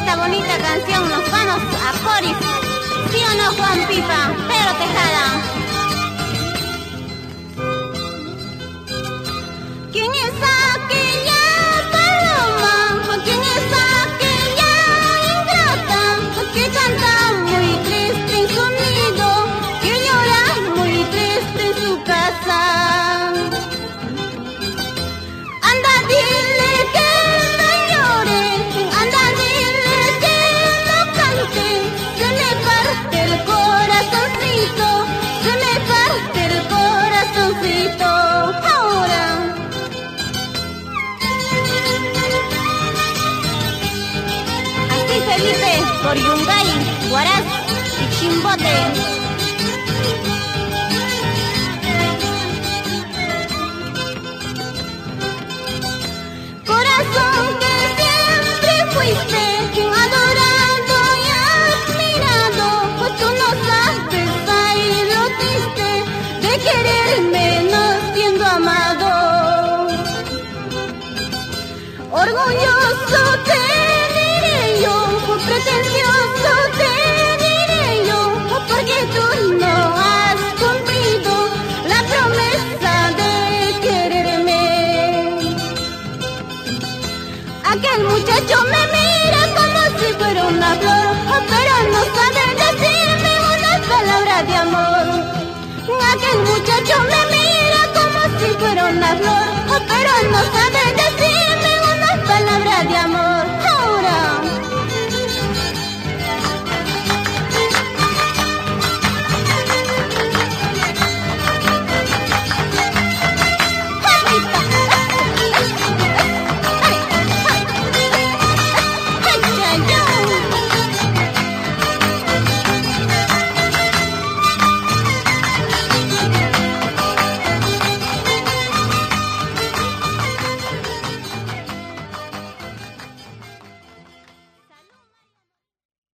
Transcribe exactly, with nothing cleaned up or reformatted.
esta bonita canción nos vamos a Coris. ¿Sí o no, Juan Pipa? Pedro Tejada. ¿Quién es aquella paloma? ¿Quién es aquella ingrata que canta muy triste en su nido, que llora muy triste en su casa? Anda, dile que no llore, anda, dile que no cante, se me parte el corazoncito, se me parte el corazoncito. Ahora así Felipe, por Yungay, Huaraz y Chimbote. Corazón que siempre fuiste adorado y admirado, pues tú no sabes, ay, lo triste de quererme no siendo amado. Orgulloso te diré yo, pretencioso te diré yo, porque tú no has cumplido la promesa de quererme. Aquel muchacho me mira como si fuera una flor, pero no sabe decirme una palabra de amor. Aquel muchacho me mira como si fuera una flor, pero no sabe decirme